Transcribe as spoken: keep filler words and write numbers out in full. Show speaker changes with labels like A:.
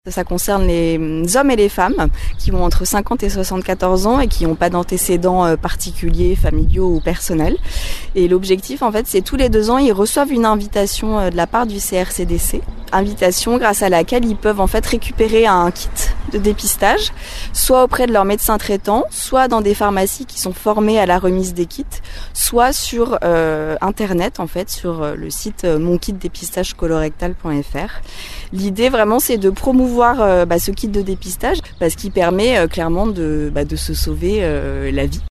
A: Ça concerne les hommes et les femmes qui ont entre cinquante et soixante-quatorze ans et qui n'ont pas d'antécédents particuliers, familiaux ou personnels. Et l'objectif, en fait, c'est tous les deux ans, ils reçoivent une invitation de la part du C R C D C. Invitation grâce à laquelle ils peuvent en fait récupérer un kit de dépistage, soit auprès de leur médecin traitant, soit dans des pharmacies qui sont formées à la remise des kits, soit sur euh, internet, en fait, sur le site mon kit dépistage colorectal point f r. L'idée vraiment, c'est de promouvoir euh, bah, ce kit de dépistage parce qu'il permet euh, clairement de, bah, de se sauver euh, la vie.